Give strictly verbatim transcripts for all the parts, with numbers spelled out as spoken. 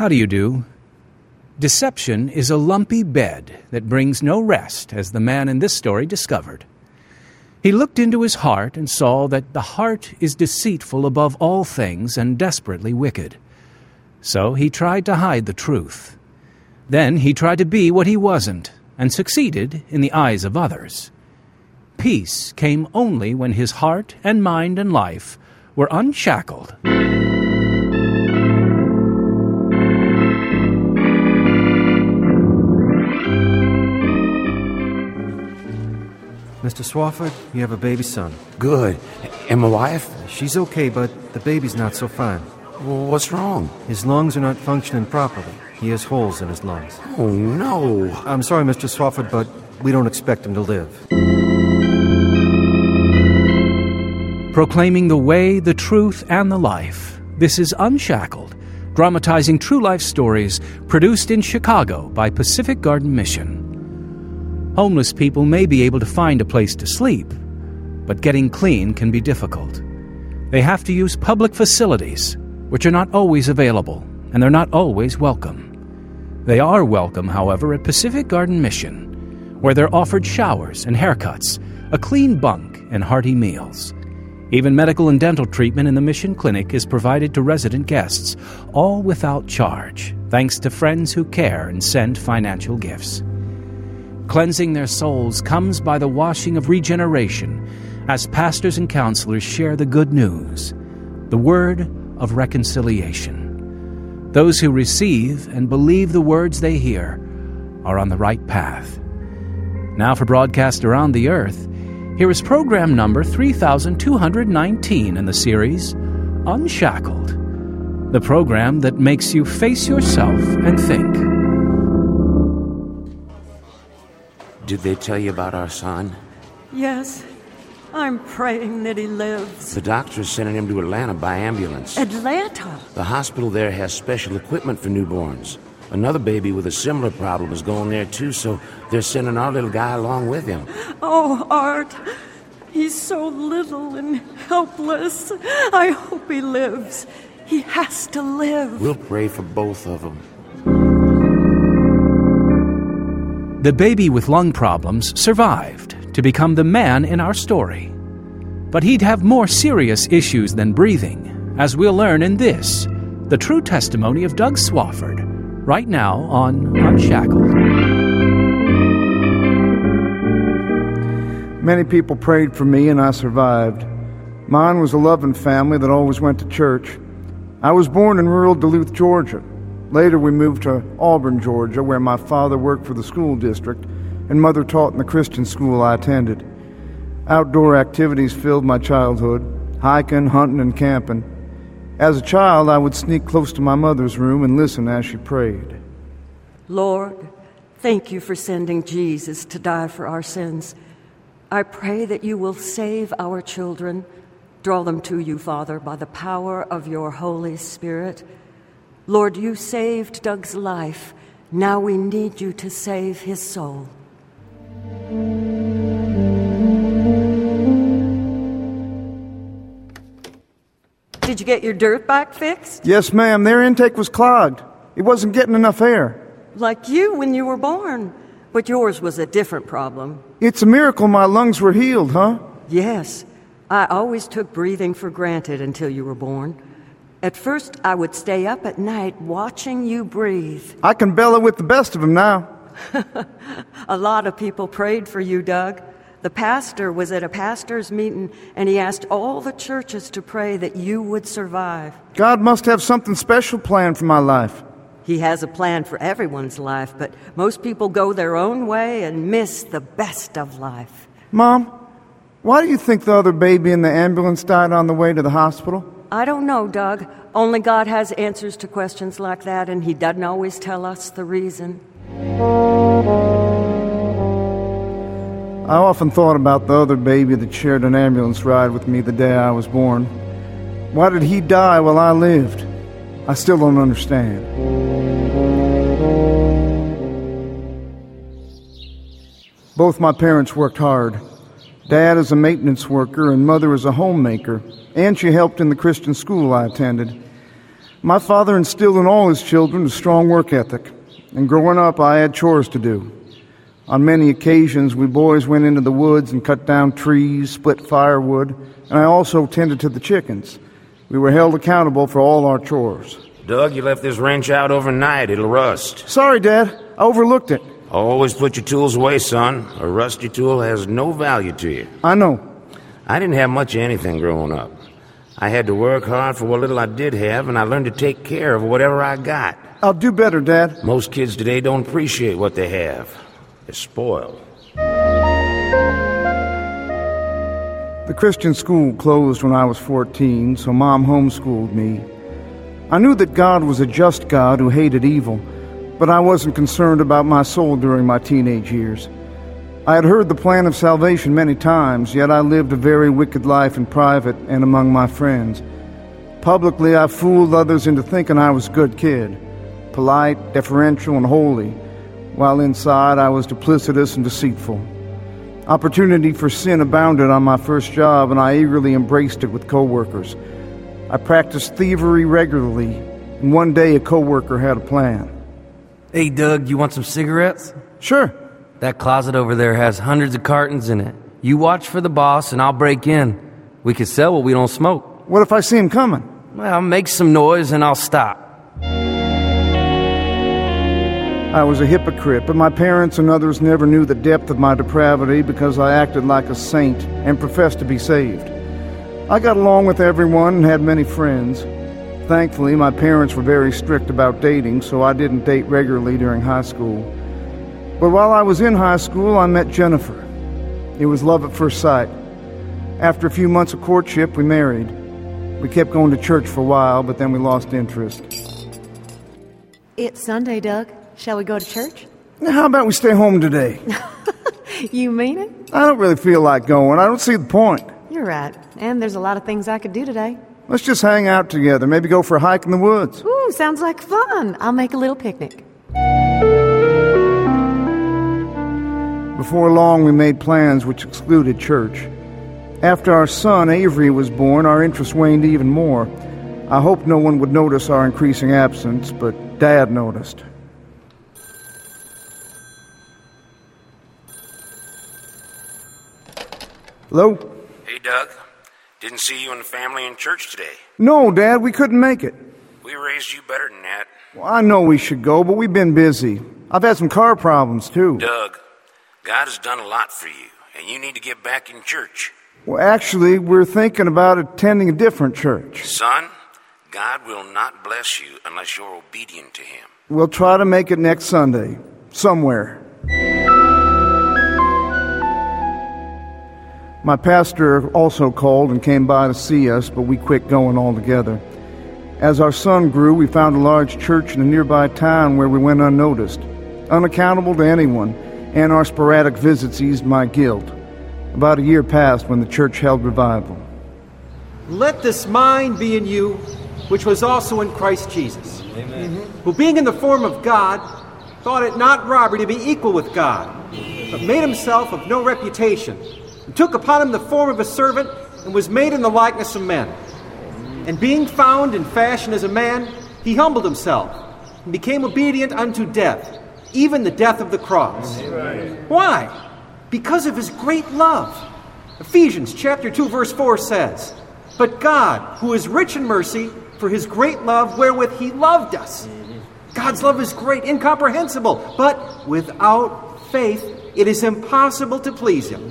How do you do? Deception is a lumpy bed that brings no rest, as the man in this story discovered. He looked into his heart and saw that the heart is deceitful above all things and desperately wicked. So he tried to hide the truth. Then he tried to be what he wasn't, and succeeded in the eyes of others. Peace came only when his heart and mind and life were unshackled. Mister Swafford, you have a baby son. Good. And my wife? She's okay, but the baby's not so fine. Well, what's wrong? His lungs are not functioning properly. He has holes in his lungs. Oh, no. I'm sorry, Mister Swafford, but we don't expect him to live. Proclaiming the way, the truth, and the life. This is Unshackled, dramatizing true life stories produced in Chicago by Pacific Garden Mission. Homeless people may be able to find a place to sleep, but getting clean can be difficult. They have to use public facilities, which are not always available, and they're not always welcome. They are welcome, however, at Pacific Garden Mission, where they're offered showers and haircuts, a clean bunk, and hearty meals. Even medical and dental treatment in the Mission Clinic is provided to resident guests, all without charge, thanks to friends who care and send financial gifts. Cleansing their souls comes by the washing of regeneration as pastors and counselors share the good news, the word of reconciliation. Those who receive and believe the words they hear are on the right path. Now for broadcast around the earth, here is program number three thousand two hundred nineteen in the series, Unshackled, the program that makes you face yourself and think. Did they tell you about our son? Yes. I'm praying that he lives. The doctor's sending him to Atlanta by ambulance. Atlanta? The hospital there has special equipment for newborns. Another baby with a similar problem is going there too, so they're sending our little guy along with him. Oh, Art, he's so little and helpless. I hope he lives. He has to live. We'll pray for both of them. The baby with lung problems survived to become the man in our story. But he'd have more serious issues than breathing, as we'll learn in this, the true testimony of Doug Swafford, right now on Unshackled. Many people prayed for me and I survived. Mine was a loving family that always went to church. I was born in rural Duluth, Georgia. Later we moved to Auburn, Georgia, where my father worked for the school district and mother taught in the Christian school I attended. Outdoor activities filled my childhood, hiking, hunting, and camping. As a child, I would sneak close to my mother's room and listen as she prayed. Lord, thank you for sending Jesus to die for our sins. I pray that you will save our children. Draw them to you, Father, by the power of your Holy Spirit. Lord, you saved Doug's life. Now we need you to save his soul. Did you get your dirt bike fixed? Yes, ma'am. Their intake was clogged. It wasn't getting enough air. Like you when you were born. But yours was a different problem. It's a miracle my lungs were healed, huh? Yes. I always took breathing for granted until you were born. At first, I would stay up at night watching you breathe. I can bellow with the best of them now. A lot of people prayed for you, Doug. The pastor was at a pastor's meeting, and he asked all the churches to pray that you would survive. God must have something special planned for my life. He has a plan for everyone's life, but most people go their own way and miss the best of life. Mom, why do you think the other baby in the ambulance died on the way to the hospital? I don't know, Doug. Only God has answers to questions like that, and he doesn't always tell us the reason. I often thought about the other baby that shared an ambulance ride with me the day I was born. Why did he die while I lived? I still don't understand. Both my parents worked hard. Dad is a maintenance worker and Mother is a homemaker, and she helped in the Christian school I attended. My father instilled in all his children a strong work ethic, and growing up I had chores to do. On many occasions, we boys went into the woods and cut down trees, split firewood, and I also tended to the chickens. We were held accountable for all our chores. Doug, you left this wrench out overnight. It'll rust. Sorry, Dad. I overlooked it. Always put your tools away, son. A rusty tool has no value to you. I know. I didn't have much of anything growing up. I had to work hard for what little I did have, and I learned to take care of whatever I got. I'll do better, Dad. Most kids today don't appreciate what they have. They're spoiled. The Christian school closed when I was fourteen, so Mom homeschooled me. I knew that God was a just God who hated evil, but I wasn't concerned about my soul during my teenage years. I had heard the plan of salvation many times, yet I lived a very wicked life in private and among my friends. Publicly, I fooled others into thinking I was a good kid, polite, deferential, and holy, while inside I was duplicitous and deceitful. Opportunity for sin abounded on my first job, and I eagerly embraced it with coworkers. I practiced thievery regularly, and one day a coworker had a plan. Hey, Doug, you want some cigarettes? Sure. That closet over there has hundreds of cartons in it. You watch for the boss, and I'll break in. We can sell what we don't smoke. What if I see him coming? Well, make some noise, and I'll stop. I was a hypocrite, but my parents and others never knew the depth of my depravity because I acted like a saint and professed to be saved. I got along with everyone and had many friends. Thankfully, my parents were very strict about dating, so I didn't date regularly during high school. But while I was in high school, I met Jennifer. It was love at first sight. After a few months of courtship, we married. We kept going to church for a while, but then we lost interest. It's Sunday, Doug. Shall we go to church? How about we stay home today? You mean it? I don't really feel like going. I don't see the point. You're right. And there's a lot of things I could do today. Let's just hang out together. Maybe go for a hike in the woods. Ooh, sounds like fun. I'll make a little picnic. Before long, we made plans which excluded church. After our son, Avery, was born, our interest waned even more. I hoped no one would notice our increasing absence, but Dad noticed. Hello? Hey, Doug. Didn't see you and the family in church today. No, Dad, we couldn't make it. We raised you better than that. Well, I know we should go, but we've been busy. I've had some car problems, too. Doug, God has done a lot for you, and you need to get back in church. Well, actually, we're thinking about attending a different church. Son, God will not bless you unless you're obedient to Him. We'll try to make it next Sunday, somewhere. My pastor also called and came by to see us, but we quit going altogether. As our son grew, we found a large church in a nearby town where we went unnoticed, unaccountable to anyone, and our sporadic visits eased my guilt. About a year passed when the church held revival. Let this mind be in you, which was also in Christ Jesus. Amen. Who being in the form of God, thought it not robbery to be equal with God, but made himself of no reputation, and took upon him the form of a servant, and was made in the likeness of men. And being found in fashion as a man, he humbled himself, and became obedient unto death, even the death of the cross. Amen. Why? Because of his great love. Ephesians chapter two verse four says, "But God, who is rich in mercy, for his great love wherewith he loved us." God's love is great, incomprehensible, but without faith it is impossible to please him.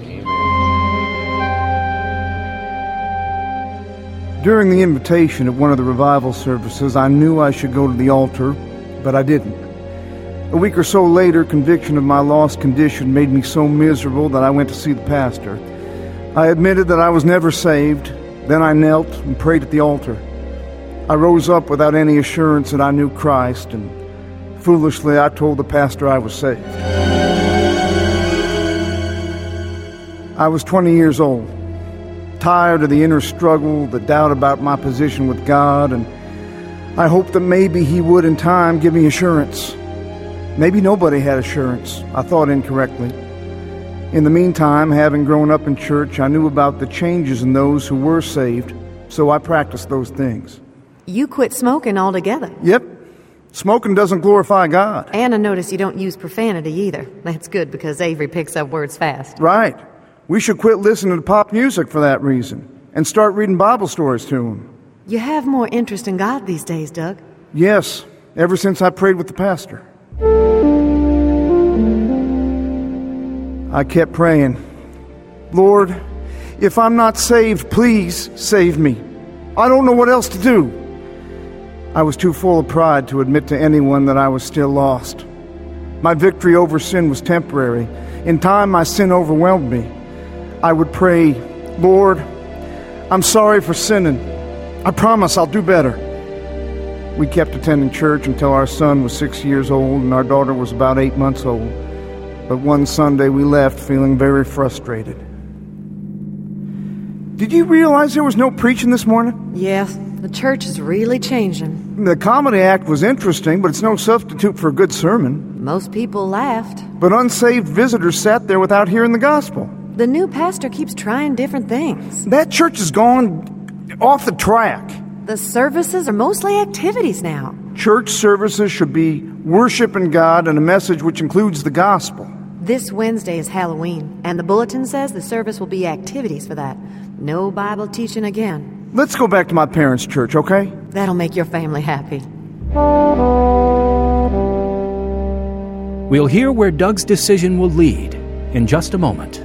During the invitation at one of the revival services, I knew I should go to the altar, but I didn't. A week or so later, conviction of my lost condition made me so miserable that I went to see the pastor. I admitted that I was never saved. Then I knelt and prayed at the altar. I rose up without any assurance that I knew Christ, and foolishly I told the pastor I was saved. I was twenty years old, tired of the inner struggle, the doubt about my position with God, and I hoped that maybe he would in time give me assurance. Maybe nobody had assurance. I thought incorrectly. In the meantime, having grown up in church, I knew about the changes in those who were saved, so I practiced those things. You quit smoking altogether. Yep. Smoking doesn't glorify God. And I notice you don't use profanity either. That's good because Avery picks up words fast. Right. We should quit listening to pop music for that reason and start reading Bible stories to him. You have more interest in God these days, Doug. Yes, ever since I prayed with the pastor. I kept praying, Lord, if I'm not saved, please save me. I don't know what else to do. I was too full of pride to admit to anyone that I was still lost. My victory over sin was temporary. In time, my sin overwhelmed me. I would pray, Lord, I'm sorry for sinning. I promise I'll do better. We kept attending church until our son was six years old and our daughter was about eight months old. But one Sunday we left feeling very frustrated. Did you realize there was no preaching this morning? Yeah, the church is really changing. The comedy act was interesting, but it's no substitute for a good sermon. Most people laughed. But unsaved visitors sat there without hearing the gospel. The new pastor keeps trying different things. That church has gone off the track. The services are mostly activities now. Church services should be worshiping God and a message which includes the gospel. This Wednesday is Halloween, and the bulletin says the service will be activities for that. No Bible teaching again. Let's go back to my parents' church, okay? That'll make your family happy. We'll hear where Doug's decision will lead in just a moment.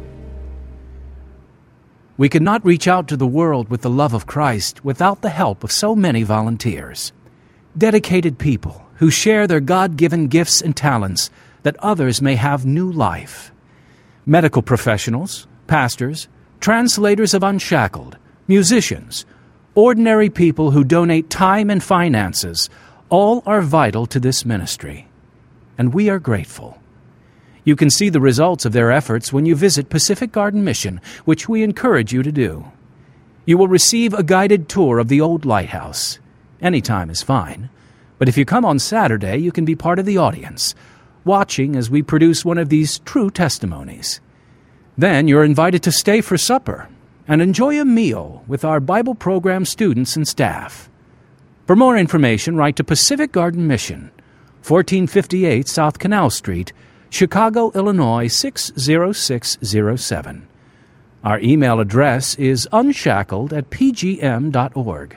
We could not reach out to the world with the love of Christ without the help of so many volunteers. Dedicated people who share their God-given gifts and talents that others may have new life. Medical professionals, pastors, translators of Unshackled, musicians, ordinary people who donate time and finances, all are vital to this ministry. And we are grateful. You can see the results of their efforts when you visit Pacific Garden Mission, which we encourage you to do. You will receive a guided tour of the old lighthouse. Any time is fine, but if you come on Saturday, you can be part of the audience, watching as we produce one of these true testimonies. Then you're invited to stay for supper and enjoy a meal with our Bible program students and staff. For more information, write to Pacific Garden Mission, fourteen fifty-eight South Canal Street, Chicago, Illinois six zero six zero seven. Our email address is unshackled at p g m dot org.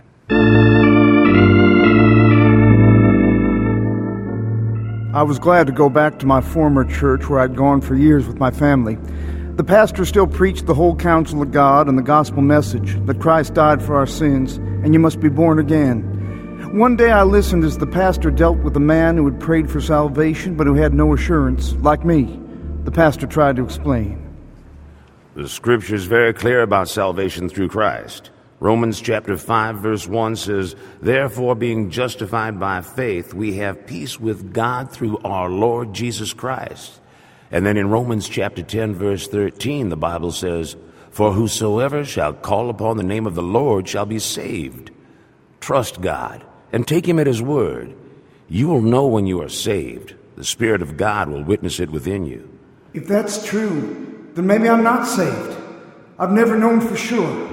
I was glad to go back to my former church where I'd gone for years with my family. The pastor still preached the whole counsel of God and the gospel message that Christ died for our sins and you must be born again. One day I listened as the pastor dealt with a man who had prayed for salvation but who had no assurance, like me. The pastor tried to explain. The scripture is very clear about salvation through Christ. Romans chapter five verse one says, "Therefore, being justified by faith, we have peace with God through our Lord Jesus Christ." And then in Romans chapter ten verse thirteen, the Bible says, "For whosoever shall call upon the name of the Lord shall be saved." Trust God and take him at his word. You will know when you are saved. The Spirit of God will witness it within you. If that's true, then maybe I'm not saved. I've never known for sure.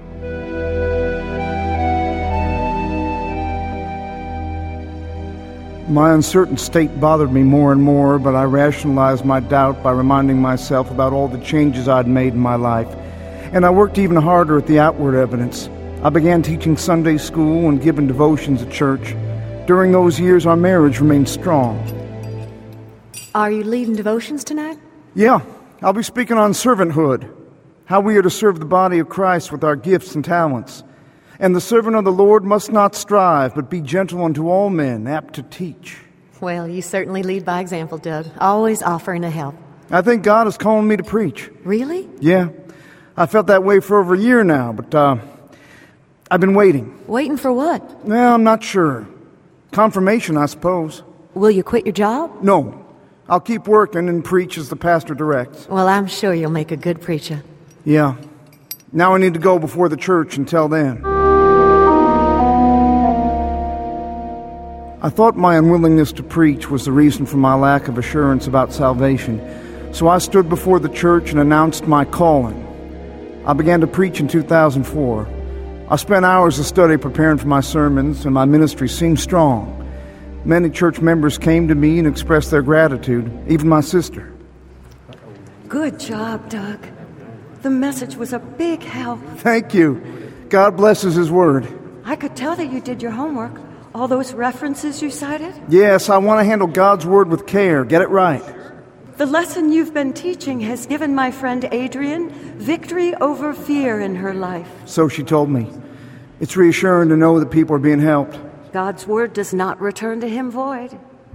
My uncertain state bothered me more and more, but I rationalized my doubt by reminding myself about all the changes I'd made in my life. And I worked even harder at the outward evidence. I began teaching Sunday school and giving devotions at church. During those years, our marriage remained strong. Are you leading devotions tonight? Yeah, I'll be speaking on servanthood, how we are to serve the body of Christ with our gifts and talents. And the servant of the Lord must not strive, but be gentle unto all men, apt to teach. Well, you certainly lead by example, Doug, always offering to help. I think God is calling me to preach. Really? Yeah. I felt that way for over a year now, but uh, I've been waiting. Waiting for what? Well, I'm not sure. Confirmation, I suppose. Will you quit your job? No. I'll keep working and preach as the pastor directs. Well, I'm sure you'll make a good preacher. Yeah. Now I need to go before the church until then. I thought my unwillingness to preach was the reason for my lack of assurance about salvation, so I stood before the church and announced my calling. I began to preach in two thousand four. I spent hours of study preparing for my sermons, and my ministry seemed strong. Many church members came to me and expressed their gratitude, even my sister. Good job, Doug. The message was a big help. Thank you. God blesses His Word. I could tell that you did your homework. All those references you cited? Yes, I want to handle God's Word with care. Get it right. The lesson you've been teaching has given my friend Adrian victory over fear in her life. So she told me. It's reassuring to know that people are being helped. God's word does not return to him void.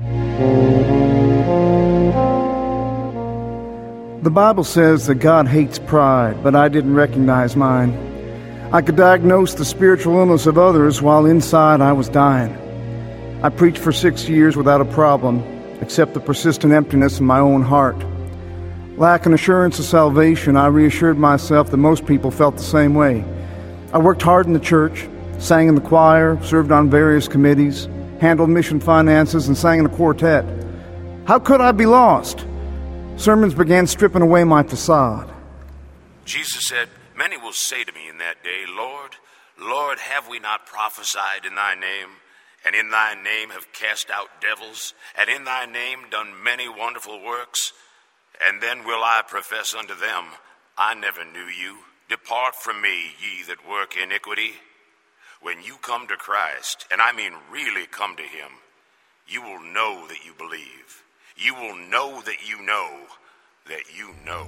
The Bible says that God hates pride, but I didn't recognize mine. I could diagnose the spiritual illness of others while inside I was dying. I preached for six years without a problem, except the persistent emptiness in my own heart. Lacking assurance of salvation, I reassured myself that most people felt the same way. I worked hard in the church, sang in the choir, served on various committees, handled mission finances, and sang in a quartet. How could I be lost? Sermons began stripping away my facade. Jesus said, "Many will say to me in that day, Lord, Lord, have we not prophesied in thy name? And in thy name have cast out devils, and in thy name done many wonderful works? And then will I profess unto them, I never knew you. Depart from me, ye that work iniquity." When you come to Christ, and I mean really come to him, you will know that you believe. You will know that you know that you know.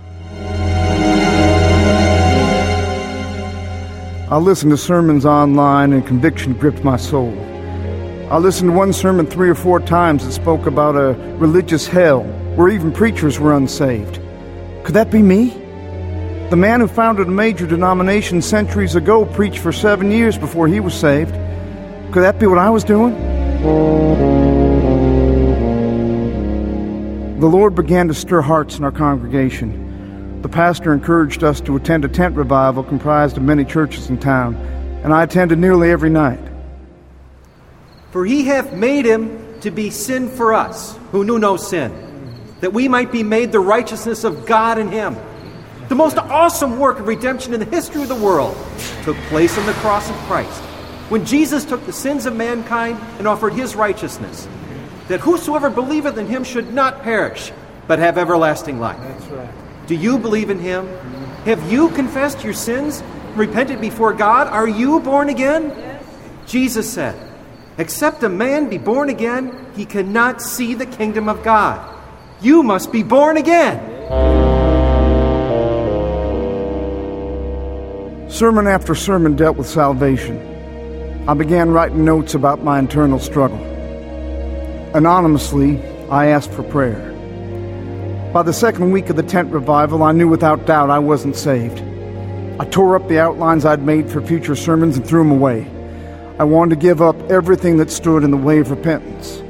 I listened to sermons online, and conviction gripped my soul. I listened to one sermon three or four times that spoke about a religious hell where even preachers were unsaved. Could that be me? The man who founded a major denomination centuries ago preached for seven years before he was saved. Could that be what I was doing? The Lord began to stir hearts in our congregation. The pastor encouraged us to attend a tent revival comprised of many churches in town, and I attended nearly every night. For he hath made him to be sin for us, who knew no sin, that we might be made the righteousness of God in him. The most awesome work of redemption in the history of the world took place on the cross of Christ, when Jesus took the sins of mankind and offered his righteousness, that whosoever believeth in him should not perish, but have everlasting life. That's right. Do you believe in him? Have you confessed your sins, repented before God? Are you born again? Yes. Jesus said, "Except a man be born again, he cannot see the kingdom of God." You must be born again. Sermon after sermon dealt with salvation. I began writing notes about my internal struggle. Anonymously, I asked for prayer. By the second week of the tent revival, I knew without doubt I wasn't saved. I tore up the outlines I'd made for future sermons and threw them away. I wanted to give up everything that stood in the way of repentance.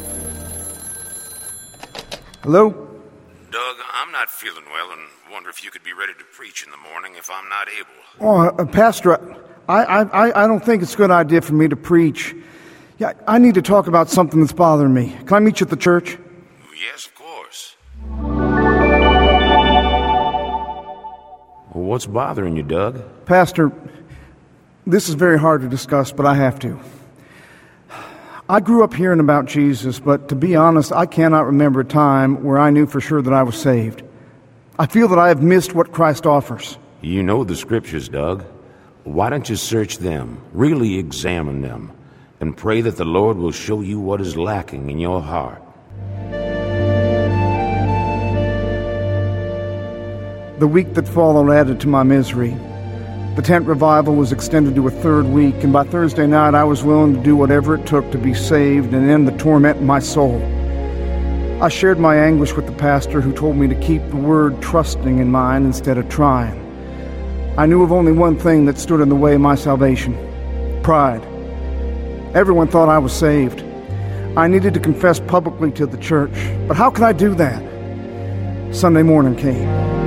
Hello? Doug, I'm not feeling well and wonder if you could be ready to preach in the morning if I'm not able. Oh, uh, Pastor, I, I, I don't think it's a good idea for me to preach. Yeah, I need to talk about something that's bothering me. Can I meet you at the church? Yes, of course. Well, what's bothering you, Doug? Pastor, this is very hard to discuss, but I have to. I grew up hearing about Jesus, but to be honest, I cannot remember a time where I knew for sure that I was saved. I feel that I have missed what Christ offers. You know the scriptures, Doug. Why don't you search them, really examine them, and pray that the Lord will show you what is lacking in your heart? The week that followed added to my misery. The tent revival was extended to a third week, and by Thursday night I was willing to do whatever it took to be saved and end the torment in my soul. I shared my anguish with the pastor, who told me to keep the word trusting in mind instead of trying. I knew of only one thing that stood in the way of my salvation: pride. Everyone thought I was saved. I needed to confess publicly to the church, but how could I do that? Sunday morning came.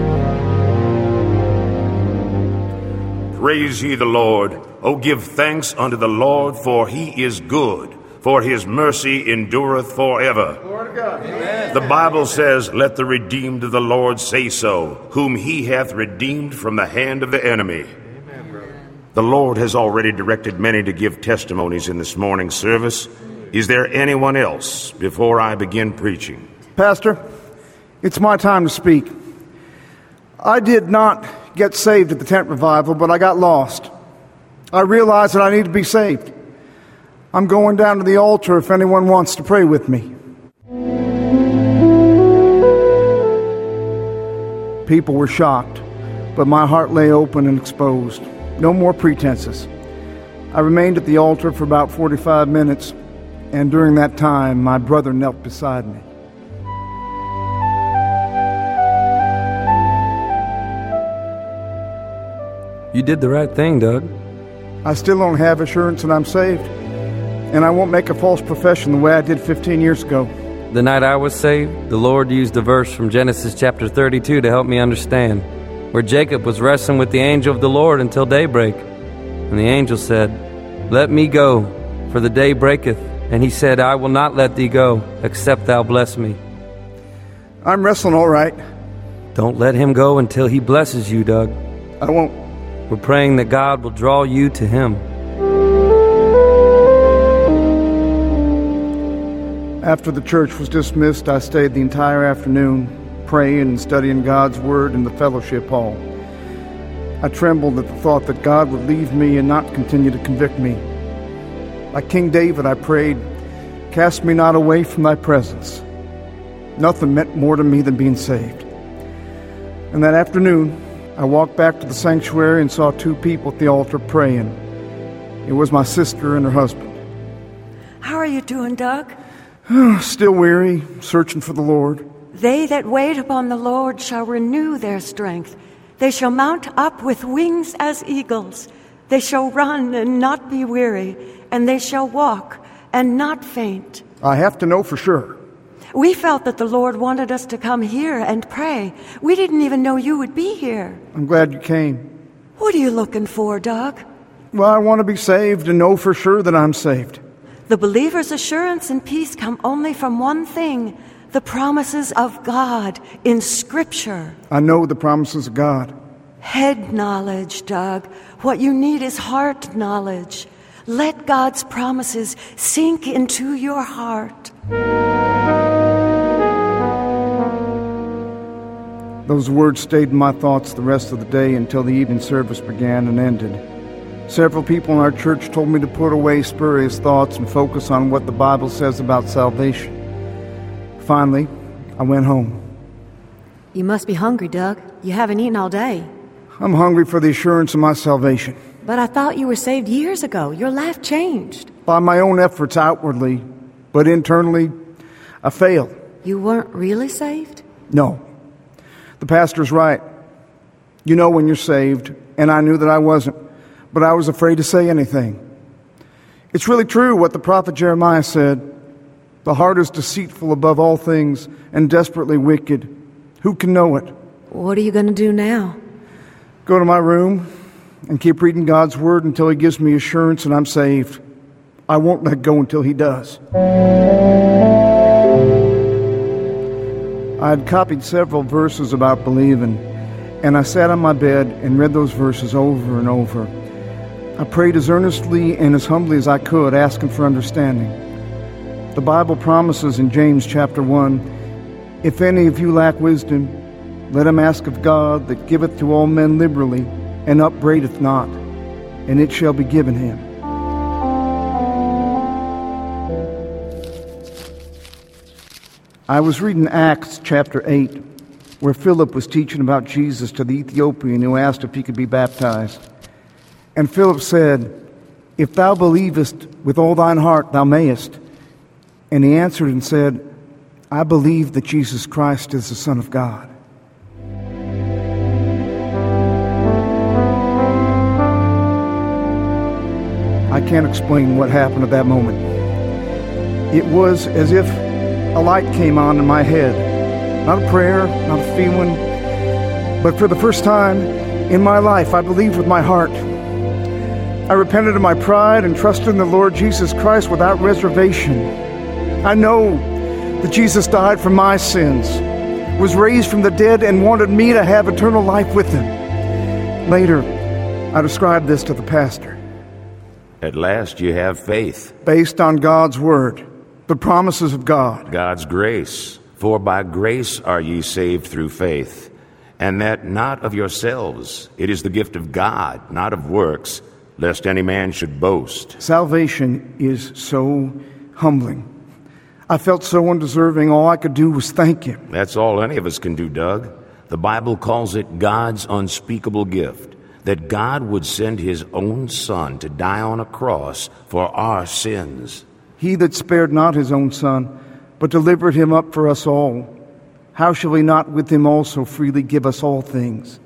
Praise ye the Lord. O give thanks unto the Lord, for he is good, for his mercy endureth forever. Glory to God. Amen. The Bible says, "Let the redeemed of the Lord say so, whom he hath redeemed from the hand of the enemy." Amen, brother. The Lord has already directed many to give testimonies in this morning's service. Is there anyone else before I begin preaching? Pastor, it's my time to speak. I did not get saved at the tent revival, but I got lost. I realized that I need to be saved. I'm going down to the altar if anyone wants to pray with me. People were shocked, but my heart lay open and exposed. No more pretenses. I remained at the altar for about forty-five minutes, and during that time, my brother knelt beside me. You did the right thing, Doug. I still don't have assurance that I'm saved, and I won't make a false profession the way I did fifteen years ago. The night I was saved, the Lord used a verse from Genesis chapter thirty-two to help me understand, where Jacob was wrestling with the angel of the Lord until daybreak. And the angel said, "Let me go, for the day breaketh." And he said, "I will not let thee go, except thou bless me." I'm wrestling all right. Don't let him go until he blesses you, Doug. I won't. We're praying that God will draw you to him. After the church was dismissed, I stayed the entire afternoon, praying and studying God's Word in the fellowship hall. I trembled at the thought that God would leave me and not continue to convict me. Like King David, I prayed, "Cast me not away from thy presence." Nothing meant more to me than being saved. And that afternoon, I walked back to the sanctuary and saw two people at the altar praying. It was my sister and her husband. How are you doing, Doug? Still weary, searching for the Lord. They that wait upon the Lord shall renew their strength. They shall mount up with wings as eagles. They shall run and not be weary, and they shall walk and not faint. I have to know for sure. We felt that the Lord wanted us to come here and pray. We didn't even know you would be here. I'm glad you came. What are you looking for, Doug? Well, I want to be saved and know for sure that I'm saved. The believer's assurance and peace come only from one thing, the promises of God in Scripture. I know the promises of God. Head knowledge, Doug. What you need is heart knowledge. Let God's promises sink into your heart. Those words stayed in my thoughts the rest of the day until the evening service began and ended. Several people in our church told me to put away spurious thoughts and focus on what the Bible says about salvation. Finally, I went home. You must be hungry, Doug. You haven't eaten all day. I'm hungry for the assurance of my salvation. But I thought you were saved years ago. Your life changed. By my own efforts outwardly, but internally, I failed. You weren't really saved? No. The pastor's right. You know when you're saved, and I knew that I wasn't, but I was afraid to say anything. It's really true what the prophet Jeremiah said. The heart is deceitful above all things and desperately wicked. Who can know it? What are you going to do now? Go to my room and keep reading God's Word until He gives me assurance that I'm saved. I won't let go until He does. I had copied several verses about believing, and I sat on my bed and read those verses over and over. I prayed as earnestly and as humbly as I could, asking for understanding. The Bible promises in James chapter one, "If any of you lack wisdom, let him ask of God that giveth to all men liberally, and upbraideth not, and it shall be given him." I was reading Acts chapter eight, where Philip was teaching about Jesus to the Ethiopian who asked if he could be baptized. And Philip said, "If thou believest with all thine heart, thou mayest." And he answered and said, "I believe that Jesus Christ is the Son of God." I can't explain what happened at that moment. It was as if a light came on in my head. Not a prayer, not a feeling, but for the first time in my life, I believed with my heart. I repented of my pride and trusted in the Lord Jesus Christ without reservation. I know that Jesus died for my sins, was raised from the dead, and wanted me to have eternal life with Him. Later, I described this to the pastor. At last you have faith. Based on God's word, the promises of God. God's grace. For by grace are ye saved through faith, and that not of yourselves. It is the gift of God, not of works, lest any man should boast. Salvation is so humbling. I felt so undeserving, all I could do was thank Him. That's all any of us can do, Doug. The Bible calls it God's unspeakable gift, that God would send His own Son to die on a cross for our sins. He that spared not His own Son, but delivered Him up for us all, how shall He not with Him also freely give us all things?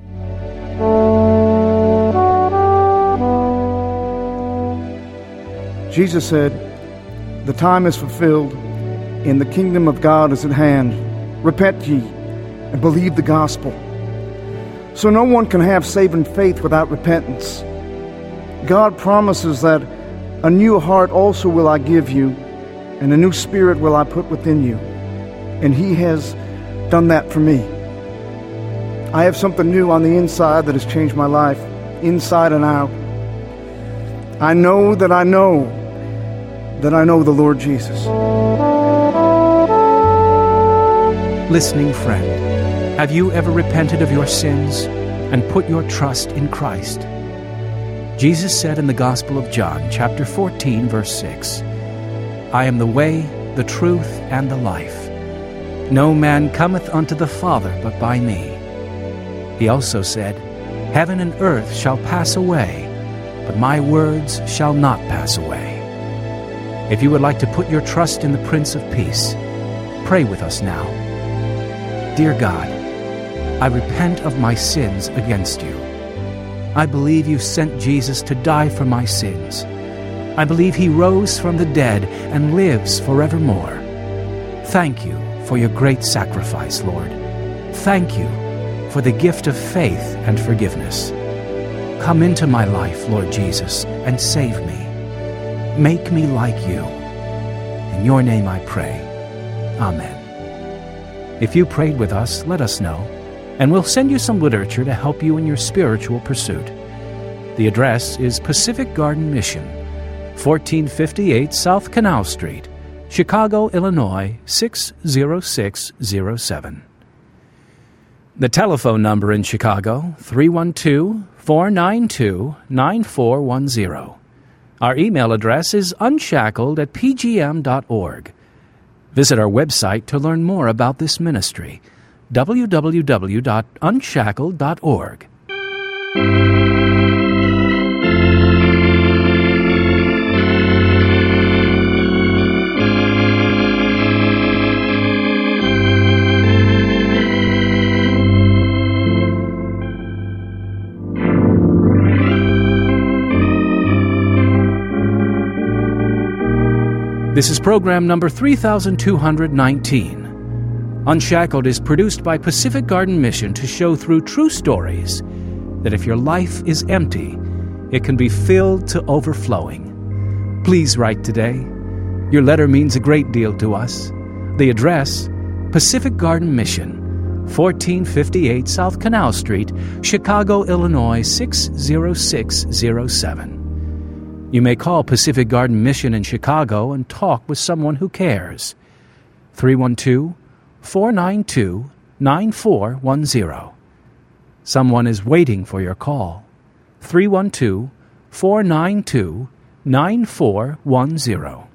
Jesus said, "The time is fulfilled, and the kingdom of God is at hand. Repent ye, and believe the gospel." So no one can have saving faith without repentance. God promises that a new heart also will I give you, and a new spirit will I put within you. And He has done that for me. I have something new on the inside that has changed my life, inside and out. I know that I know that I know the Lord Jesus. Listening friend, have you ever repented of your sins and put your trust in Christ? Jesus said in the Gospel of John, chapter fourteen, verse six, "I am the way, the truth, and the life. No man cometh unto the Father but by me." He also said, "Heaven and earth shall pass away, but my words shall not pass away." If you would like to put your trust in the Prince of Peace, pray with us now. Dear God, I repent of my sins against you. I believe you sent Jesus to die for my sins. I believe He rose from the dead and lives forevermore. Thank you for your great sacrifice, Lord. Thank you for the gift of faith and forgiveness. Come into my life, Lord Jesus, and save me. Make me like you. In your name I pray. Amen. If you prayed with us, let us know, and we'll send you some literature to help you in your spiritual pursuit. The address is Pacific Garden Mission, fourteen fifty-eight South Canal Street, Chicago, Illinois, six zero six zero seven. The telephone number in Chicago, three one two, four nine two, nine four one zero. Our email address is unshackled at p g m dot org. Visit our website to learn more about this ministry, w w w dot unshackled dot org. This is program number three thousand two hundred nineteen. Unshackled is produced by Pacific Garden Mission to show through true stories that if your life is empty, it can be filled to overflowing. Please write today. Your letter means a great deal to us. The address, Pacific Garden Mission, fourteen fifty-eight South Canal Street, Chicago, Illinois, six zero six zero seven. You may call Pacific Garden Mission in Chicago and talk with someone who cares. three one two, four nine two, nine four one zero. Someone is waiting for your call. three one two, four nine two, nine four one zero.